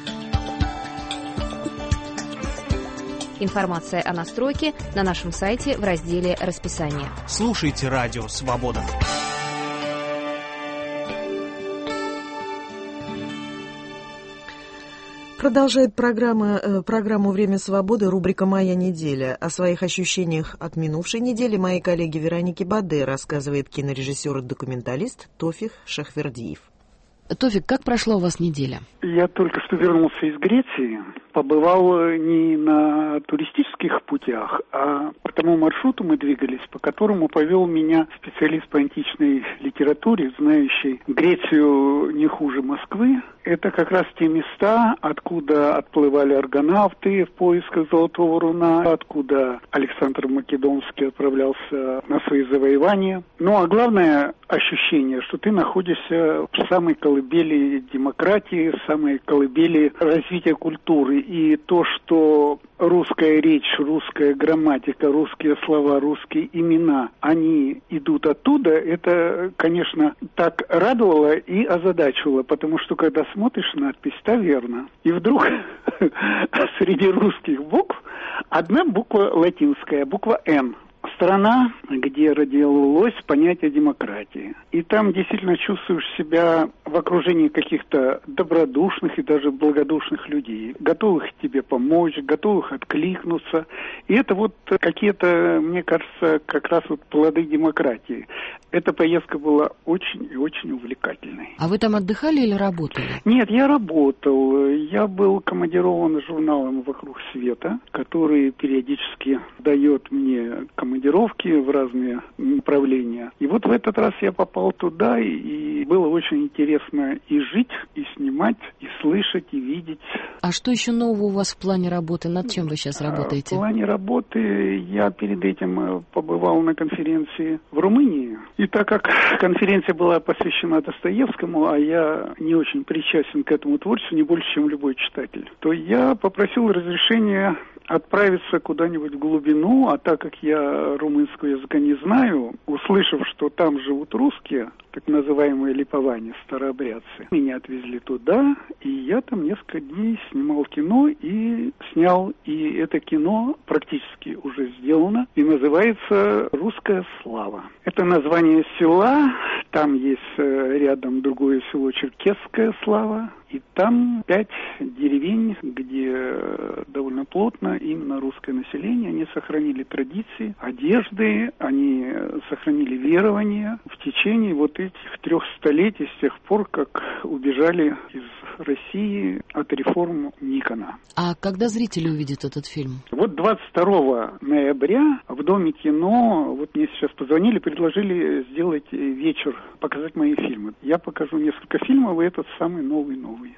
Информация о настройке на нашем сайте в разделе «Расписание». Слушайте радио «Свобода». Продолжает программу «Время свободы» рубрика «Моя неделя». О своих ощущениях от минувшей недели моей коллеге Веронике Баде рассказывает кинорежиссер и документалист Тофик Шахвердиев. Тофик, как прошла у вас неделя? Я только что вернулся из Греции. Побывал не на туристических путях, а по тому маршруту мы двигались, по которому повел меня специалист по античной литературе, знающий Грецию не хуже Москвы. Это как раз те места, откуда отплывали аргонавты в поисках Золотого Руна, откуда Александр Македонский отправлялся на свои завоевания. Ну а главное ощущение, что ты находишься в самой колыбели демократии, в самой колыбели развития культуры. И то, что русская речь, русская грамматика, русские слова, русские имена, они идут оттуда, это, конечно, так радовало и озадачивало, потому что когда смотришь надпись, то верно. И вдруг среди русских букв одна буква латинская, буква «Н». Страна, где родилось понятие демократии. И там действительно чувствуешь себя в окружении каких-то добродушных и даже благодушных людей, готовых тебе помочь, готовых откликнуться. И это вот какие-то, мне кажется, как раз вот плоды демократии. Эта поездка была очень и очень увлекательной. А вы там отдыхали или работали? Нет, я работал. Я был командирован журналом «Вокруг света», который периодически дает мне командировки в разные направления. И вот в этот раз я попал туда, и было очень интересно и жить, и снимать, и слышать, и видеть. А что еще нового у вас в плане работы? Над чем вы сейчас работаете? В плане работы я перед этим побывал на конференции в Румынии. И так как конференция была посвящена Достоевскому, а я не очень причастен к этому творчеству, не больше, чем любой читатель, то я попросил разрешения отправиться куда-нибудь в глубину, а так как я румынского языка не знаю, услышав, что там живут русские, так называемые липоване, старообрядцы, меня отвезли туда, и я там несколько дней снимал кино и снял, и это кино практически уже сделано, и называется «Русская слава». Это название села, там есть рядом другое село Черкесская слава, и там 5 деревень, где довольно плотно именно русское население. Они сохранили традиции, одежды, они сохранили верования в течение вот этих 3 столетий, с тех пор, как убежали из России от реформ Никона. А когда зрители увидят этот фильм? Вот 22 ноября в Доме кино, вот мне сейчас позвонили, предложили сделать вечер, показать мои фильмы. Я покажу несколько фильмов, и этот самый новый.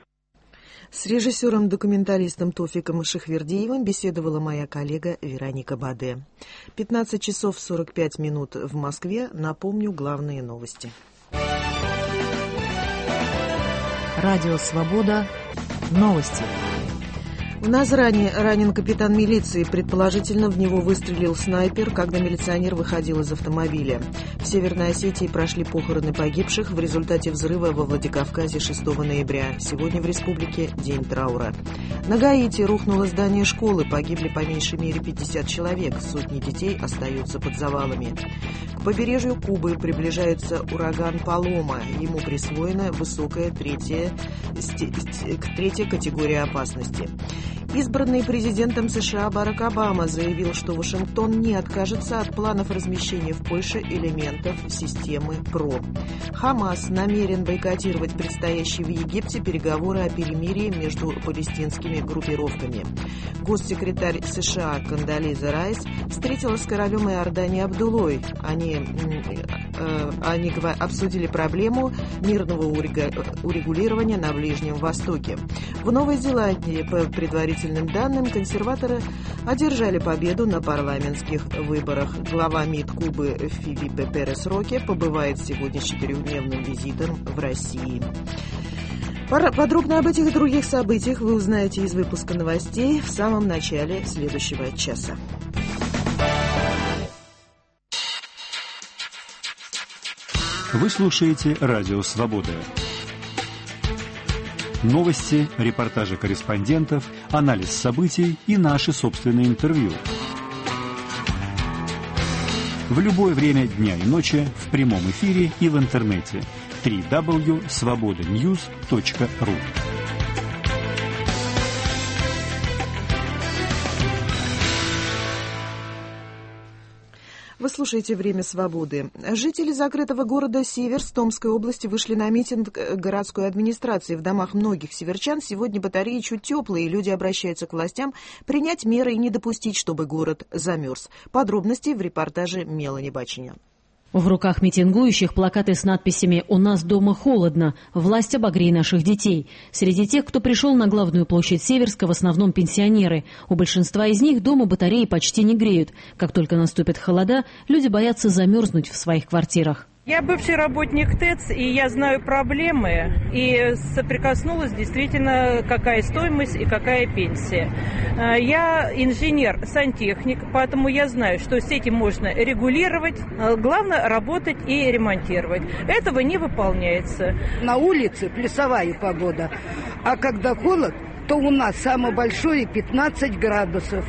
С режиссером-документалистом Тофиком Шахвердиевым беседовала моя коллега Вероника Баде. 15 часов 45 минут в Москве. Напомню главные новости. Радио «Свобода». Новости. В Назране ранен капитан милиции. Предположительно, в него выстрелил снайпер, когда милиционер выходил из автомобиля. В Северной Осетии прошли похороны погибших в результате взрыва во Владикавказе 6 ноября. Сегодня в республике день траура. На Гаити рухнуло здание школы. Погибли по меньшей мере 50 человек. Сотни детей остаются под завалами. К побережью Кубы приближается ураган Палома. Ему присвоена высокая третья категория опасности. Избранный президентом США Барак Обама заявил, что Вашингтон не откажется от планов размещения в Польше элементов системы ПРО. Хамас намерен бойкотировать предстоящие в Египте переговоры о перемирии между палестинскими группировками. Госсекретарь США Кондолиза Райс встретилась с королем Иордании Абдуллой. Они обсудили проблему мирного урегулирования на Ближнем Востоке. В Новой Зеландии, по предварительным данным, консерваторы одержали победу на парламентских выборах. Глава МИД Кубы Филиппе Перес Роке побывает сегодня с 4-дневным визитом в России. Подробно об этих и других событиях вы узнаете из выпуска новостей в самом начале следующего часа. Вы слушаете «Радио Свобода». Новости, репортажи корреспондентов, анализ событий и наши собственные интервью. В любое время дня и ночи в прямом эфире и в интернете. www.svobodanews.ru. Вы слушаете «Время свободы». Жители закрытого города Северск Томской области вышли на митинг городской администрации. В домах многих северчан сегодня батареи чуть теплые, и люди обращаются к властям принять меры и не допустить, чтобы город замерз. Подробности в репортаже Мелани Бачиня. В руках митингующих плакаты с надписями «У нас дома холодно», «Власть, обогрей наших детей». Среди тех, кто пришел на главную площадь Северска, в основном пенсионеры. У большинства из них дома батареи почти не греют. Как только наступят холода, люди боятся замерзнуть в своих квартирах. Я бывший работник ТЭЦ, и я знаю проблемы, и соприкоснулась действительно, какая стоимость и какая пенсия. Я инженер-сантехник, поэтому я знаю, что с этим можно регулировать, главное работать и ремонтировать. Этого не выполняется. На улице плюсовая погода, а когда холод, то у нас самое большое 15 градусов.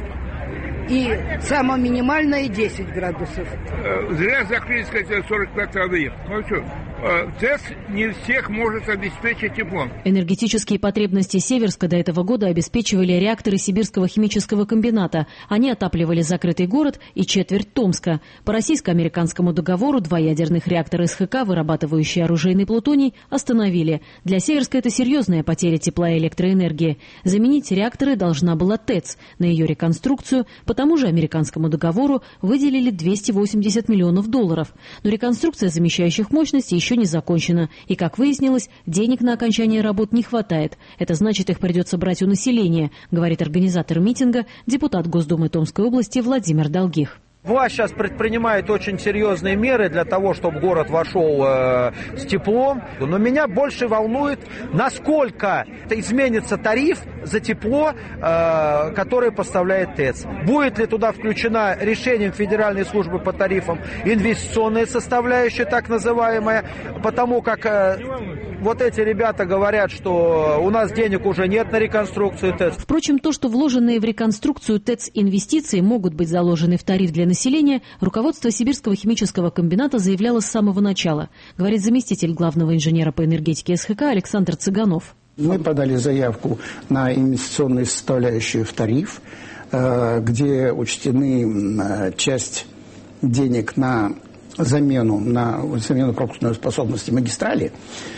И самое минимальное 10 градусов. Зря закрыли, сказать, 45 рады. Ну что, ТЭЦ не всех может обеспечить теплом. Энергетические потребности Северска до этого года обеспечивали реакторы Сибирского химического комбината. Они отапливали закрытый город и четверть Томска. По российско-американскому договору 2 ядерных реактора СХК, вырабатывающие оружейный плутоний, остановили. Для Северска это серьезная потеря тепла и электроэнергии. Заменить реакторы должна была ТЭЦ. На ее реконструкцию по тому же американскому договору выделили $280 миллионов. Но реконструкция замещающих мощностей еще не закончена. И, как выяснилось, денег на окончание работ не хватает. Это значит, их придется брать у населения, говорит организатор митинга, депутат Госдумы Томской области Владимир Долгих. Власть сейчас предпринимает очень серьезные меры для того, чтобы город вошел с теплом. Но меня больше волнует, насколько изменится тариф за тепло, которое поставляет ТЭЦ. Будет ли туда включена решением Федеральной службы по тарифам инвестиционная составляющая, так называемая, потому как вот эти ребята говорят, что у нас денег уже нет на реконструкцию ТЭЦ. Впрочем, то, что вложенные в реконструкцию ТЭЦ инвестиции могут быть заложены в тариф для населения, руководство Сибирского химического комбината заявляло с самого начала, говорит заместитель главного инженера по энергетике СХК Александр Цыганов. Мы подали заявку на инвестиционную составляющую в тариф, где учтены часть денег на замену пропускной способности магистрали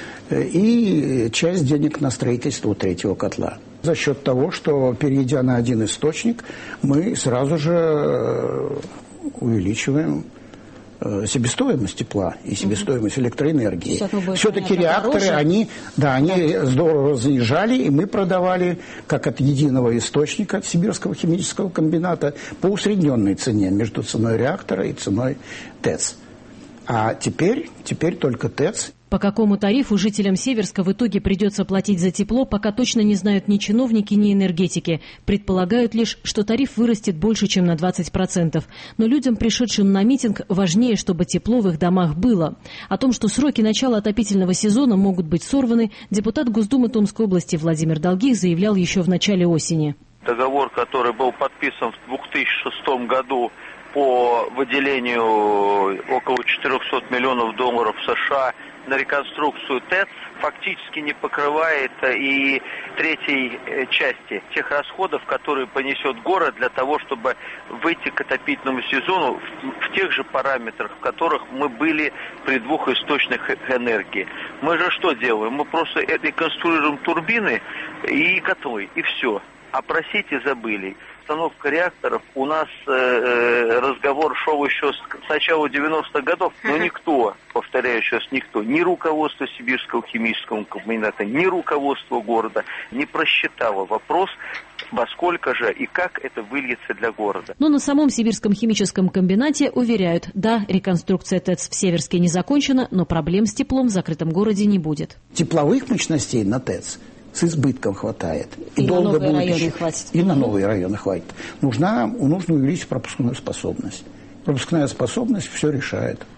и часть денег на строительство 3-го котла. За счет того, что, перейдя на один источник, мы сразу же увеличиваем себестоимость тепла и себестоимость электроэнергии. Все-таки реакторы, они здорово занижали, и мы продавали, как от единого источника, от Сибирского химического комбината, по усредненной цене между ценой реактора и ценой ТЭЦ. А теперь только ТЭЦ. По какому тарифу жителям Северска в итоге придется платить за тепло, пока точно не знают ни чиновники, ни энергетики. Предполагают лишь, что тариф вырастет больше, чем на 20%. Но людям, пришедшим на митинг, важнее, чтобы тепло в их домах было. О том, что сроки начала отопительного сезона могут быть сорваны, депутат Госдумы Томской области Владимир Долгих заявлял еще в начале осени. Договор, который был подписан в 2006 году по выделению около $400 миллионов США на реконструкцию ТЭЦ, фактически не покрывает и третьей части тех расходов, которые понесет город для того, чтобы выйти к отопительному сезону в тех же параметрах, в которых мы были при 2 источниках энергии. Мы же что делаем? Мы просто реконструируем турбины и котлы, и все. А просить и забыли. Установка реакторов, у нас разговор шел еще с начала 90-х годов, но никто, повторяю сейчас, никто, ни руководство Сибирского химического комбината, ни руководство города не просчитало вопрос, во сколько же и как это выльется для города. Но на самом Сибирском химическом комбинате уверяют, да, реконструкция ТЭЦ в Северске не закончена, но проблем с теплом в закрытом городе не будет. Тепловых мощностей на ТЭЦ с избытком хватает. И на новые районы хватит. И на новые районы хватит. Нужно увеличить пропускную способность. Пропускная способность все решает.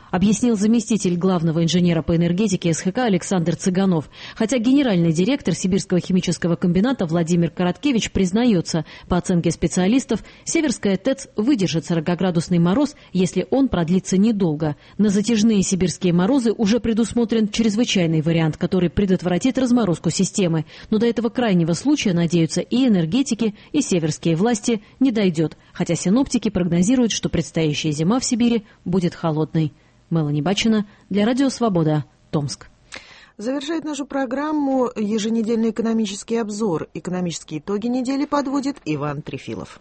объяснил заместитель главного инженера по энергетике СХК Александр Цыганов. Хотя генеральный директор Сибирского химического комбината Владимир Короткевич признается, по оценке специалистов, Северская ТЭЦ выдержит 40-градусный мороз, если он продлится недолго. На затяжные сибирские морозы уже предусмотрен чрезвычайный вариант, который предотвратит разморозку системы. Но до этого крайнего случая, надеются, и энергетики, и северские власти не дойдет, хотя синоптики прогнозируют, что предстоящая зима в Сибири будет холодной. Мелани Бачина для Радио Свобода, Томск. Завершает нашу программу еженедельный экономический обзор. Экономические итоги недели подводит Иван Трефилов.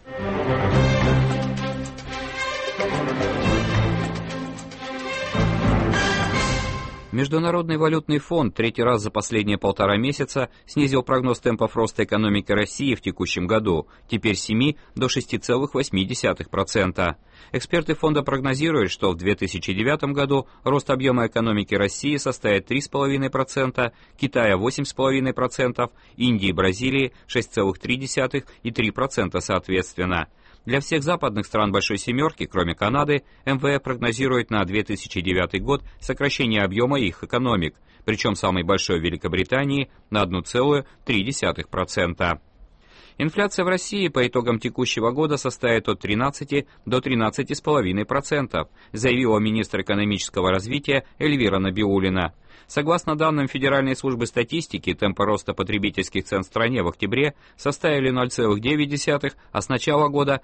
Международный валютный фонд третий раз за последние 1,5 месяца снизил прогноз темпов роста экономики России в текущем году, теперь с 7 до 6,8%. Эксперты фонда прогнозируют, что в 2009 году рост объема экономики России составит 3,5%, Китая 8,5%, Индии и Бразилии 6,3% и 3% соответственно. Для всех западных стран Большой Семерки, кроме Канады, МВФ прогнозирует на 2009 год сокращение объема их экономик, причем самой большой в Великобритании на 1,3%. Инфляция в России по итогам текущего года составит от 13 до 13,5%, заявила министр экономического развития Эльвира Набиуллина. Согласно данным Федеральной службы статистики, темпы роста потребительских цен в стране в октябре составили 0,9%, а с начала года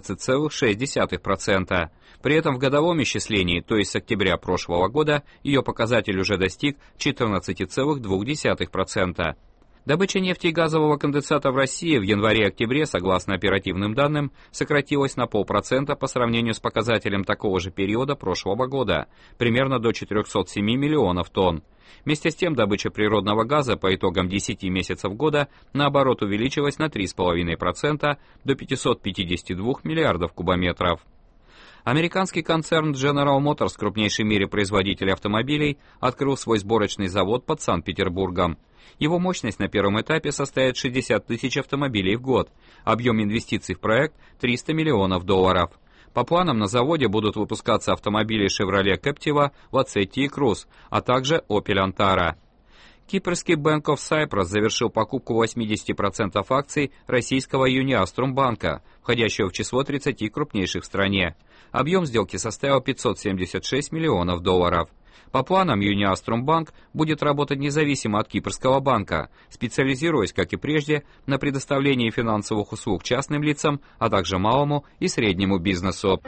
11,6%. При этом в годовом исчислении, то есть с октября прошлого года, ее показатель уже достиг 14,2%. Добыча нефти и газового конденсата в России в январе-октябре, согласно оперативным данным, сократилась на 0,5% по сравнению с показателем такого же периода прошлого года, примерно до 407 миллионов тонн. Вместе с тем, добыча природного газа по итогам 10 месяцев года, наоборот, увеличилась на 3,5% до 552 миллиардов кубометров. Американский концерн General Motors, крупнейший в мире производитель автомобилей, открыл свой сборочный завод под Санкт-Петербургом. Его мощность на первом этапе составит 60 тысяч автомобилей в год. Объем инвестиций в проект – $300 миллионов. По планам, на заводе будут выпускаться автомобили Chevrolet Captiva, Lacetti и Cruze, а также Opel Antara. Кипрский Bank of Cyprus завершил покупку 80% акций российского Uniastrum банка, входящего в число 30 крупнейших в стране. Объем сделки составил $576 миллионов. По планам, Uniastrum банк будет работать независимо от Кипрского банка, специализируясь, как и прежде, на предоставлении финансовых услуг частным лицам, а также малому и среднему бизнесу.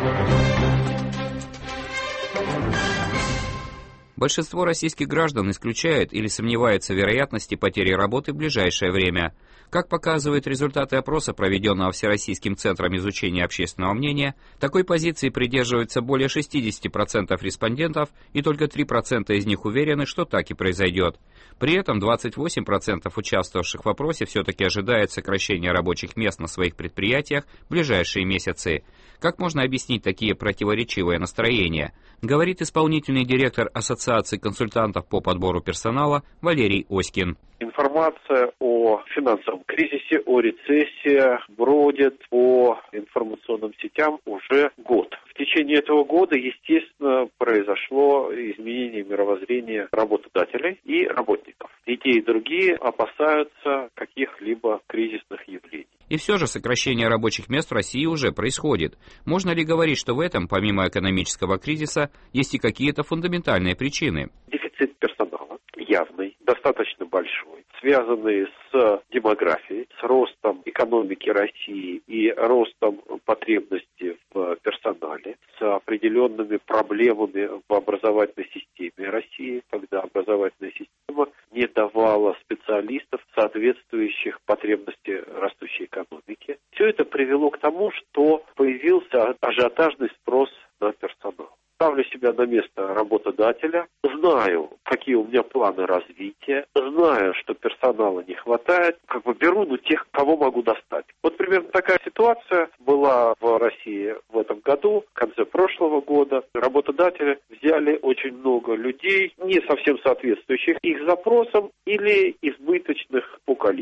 Большинство российских граждан исключает или сомневается в вероятности потери работы в ближайшее время. Как показывают результаты опроса, проведенного Всероссийским центром изучения общественного мнения, такой позиции придерживаются более 60% респондентов, и только 3% из них уверены, что так и произойдет. При этом 28% участвовавших в опросе все-таки ожидают сокращения рабочих мест на своих предприятиях в ближайшие месяцы. Как можно объяснить такие противоречивые настроения? Говорит исполнительный директор Ассоциации консультантов по подбору персонала Валерий Оськин. Информация о финансовом кризисе, о рецессии бродит по информационным сетям уже год. В течение этого года, естественно, произошло изменение мировоззрения работодателей и работников. И те, и другие опасаются каких-либо кризисных явлений. И все же сокращение рабочих мест в России уже происходит. Можно ли говорить, что в этом, помимо экономического кризиса, есть и какие-то фундаментальные причины? Дефицит персонала явный, достаточно большой, связанный с демографией, с ростом экономики России и ростом потребностей в персонале, с определенными проблемами в образовательной системе России, когда образовательная система не давала специалистов, соответствующих потребностям растущей экономики. Все это привело к тому, что появился ажиотажный спрос на персонал. Ставлю себя на место работодателя, знаю, какие у меня планы развития, знаю, что персонала не хватает, беру тех, кого могу достать. Вот примерно такая ситуация была в России в этом году, в конце прошлого года. Работодатели взяли очень много людей, не совсем соответствующих их запросам или избыточных по количеству.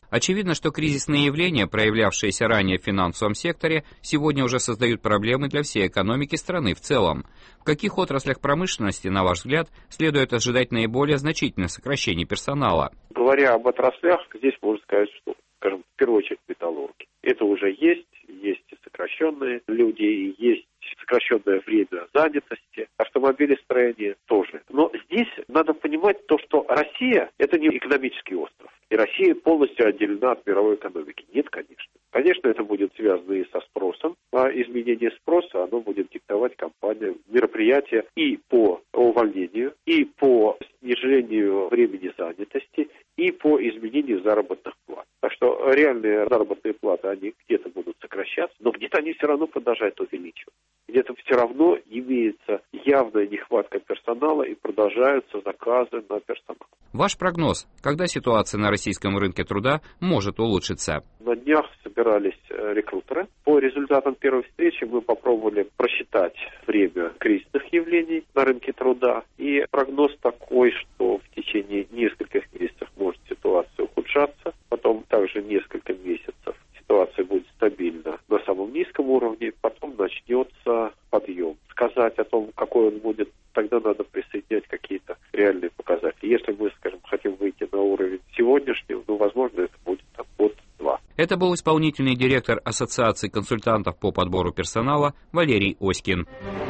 Очевидно, что кризисные явления, проявлявшиеся ранее в финансовом секторе, сегодня уже создают проблемы для всей экономики страны в целом. В каких отраслях промышленности, на ваш взгляд, следует ожидать наиболее значительных сокращений персонала? Говоря об отраслях, здесь можно сказать, что, скажем, в первую очередь металлурги. Это уже есть и сокращенные люди, и есть сокращенное время занятости, автомобилестроение тоже. Но здесь надо понимать то, что Россия – это не экономический остров, и Россия полностью отделена от мировой экономики. Нет, конечно. Конечно, это будет связано и со спросом, а изменение спроса, оно будет диктовать компаниям мероприятия и по увольнению, и по снижению времени занятости, и по изменению заработных плат. Так что реальные заработные платы, они где-то будут сокращаться, но где-то они все равно продолжают увеличиваться. Где-то все равно имеется явная нехватка персонала и продолжаются заказы на персонал. Ваш прогноз, когда ситуация на российском рынке труда может улучшиться? На днях собирались рекрутеры. По результатам первой встречи мы попробовали просчитать время кризисных явлений на рынке труда. И прогноз такой, что в течение нескольких месяцев может ситуация ухудшаться. Потом также несколько месяцев ситуация будет стабильна на самом низком уровне. Потом начнется подъем. Сказать о том, какой он будет, тогда надо присоединять какие-то реальные показатели. Если мы, скажем, хотим выйти на уровень сегодняшнего, возможно, это будет год-два. Это был исполнительный директор Ассоциации консультантов по подбору персонала Валерий Оськин.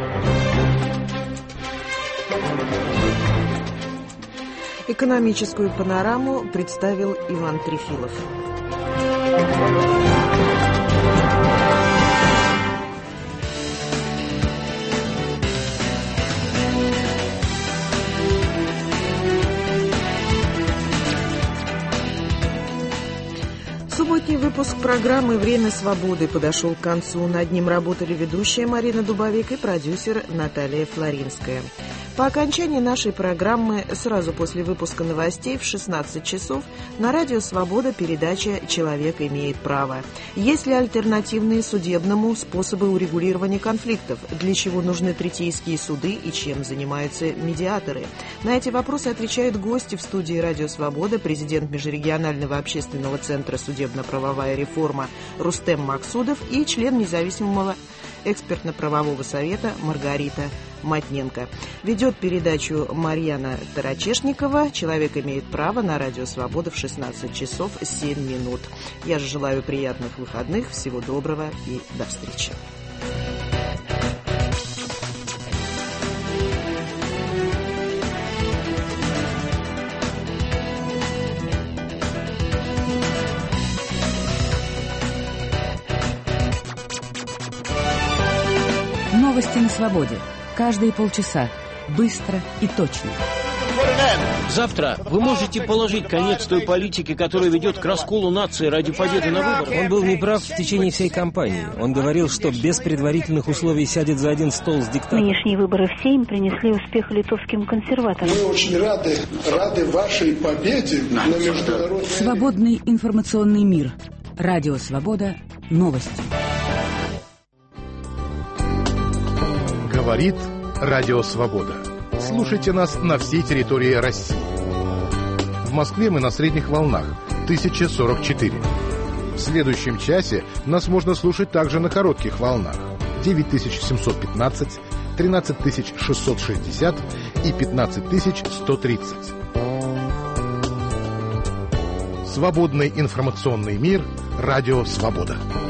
Экономическую панораму представил Иван Трефилов. Субботний выпуск программы «Время свободы» подошел к концу. Над ним работали ведущая Марина Дубовик и продюсер Наталья Флоринская. По окончании нашей программы, сразу после выпуска новостей в 16 часов, на радио «Свобода» передача «Человек имеет право». Есть ли альтернативные судебному способы урегулирования конфликтов? Для чего нужны третейские суды и чем занимаются медиаторы? На эти вопросы отвечают гости в студии «Радио Свобода», президент Межрегионального общественного центра «Судебно-правовая реформа» Рустем Максудов и член независимого экспертно-правового совета Маргарита Матненко. Ведет передачу Марьяна Тарачешникова. «Человек имеет право» на радио «Свобода» в 16 часов 7 минут. Я же желаю приятных выходных, всего доброго и до встречи. Новости на свободе. Каждые полчаса. Быстро и точно. Завтра вы можете положить конец той политике, которая ведет к расколу нации ради победы на выборах. Он был неправ в течение всей кампании. Он говорил, что без предварительных условий сядет за один стол с диктатором. Нынешние выборы в Сейм принесли успех литовским консерваторам. Мы очень рады вашей победе на международной... Свободный информационный мир. Радио «Свобода». Новости. Говорит Радио Свобода. Слушайте нас на всей территории России. В Москве мы на средних волнах 1044. В следующем часе нас можно слушать также на коротких волнах 9715, 13660 и 15130. Свободный информационный мир. Радио Свобода.